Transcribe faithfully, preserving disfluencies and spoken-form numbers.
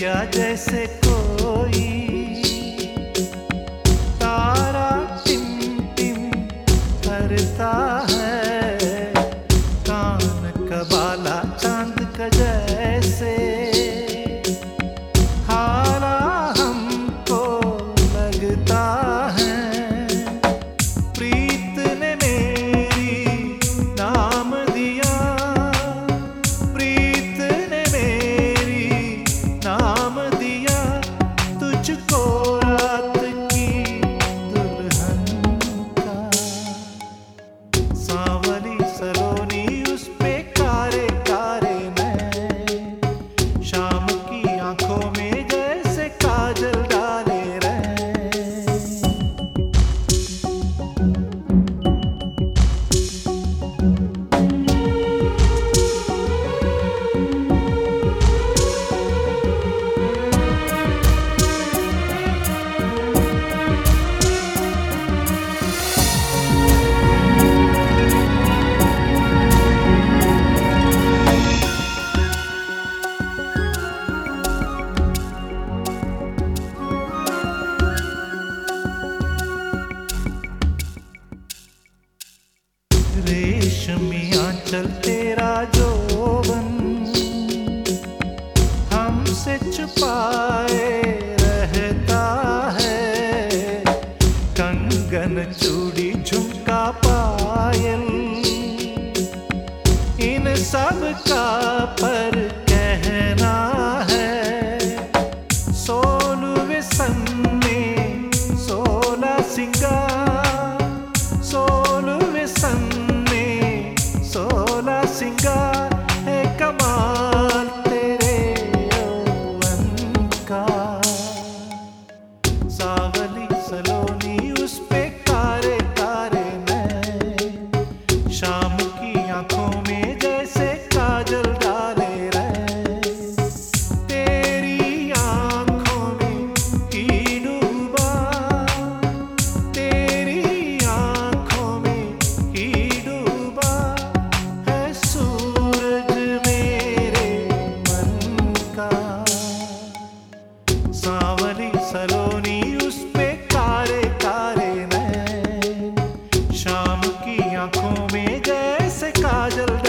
गया जैसे कोई तारा टिम टिम करता है, कान का बाला चांद का जैसे हारा हमको लगता है। प्रीत ने मेरी नाम दिया, प्रीत ने मेरी नाम दिया, तुझको रात की दुल्हन का। सांवली सलोनी उस पे कारे कारे नैन, शाम की आंखों में जैसे काजल डाले रैन। रेशमी आंचल तेरा जोवन हमसे छुपाए रहता है, कंगन चूड़ी झुमका पायल इन सब का पर कहना है। सोलहवें सन में सोलह सिंगार, सोलहवें सन सोलह सिंगार है कमाल तेरे यौवन का। सांवली सलोनी उस पे कारे कारे नैन, शाम की आंखों में जैसे काजल डाले रैन। तेरी आंखों में ही डूबा, तेरी आंखों में ही डूबा है सूरज मेरे मन का। सांवली सलोनी उस पे कारे कारे नैन, शाम की आंखों में जैसे काजल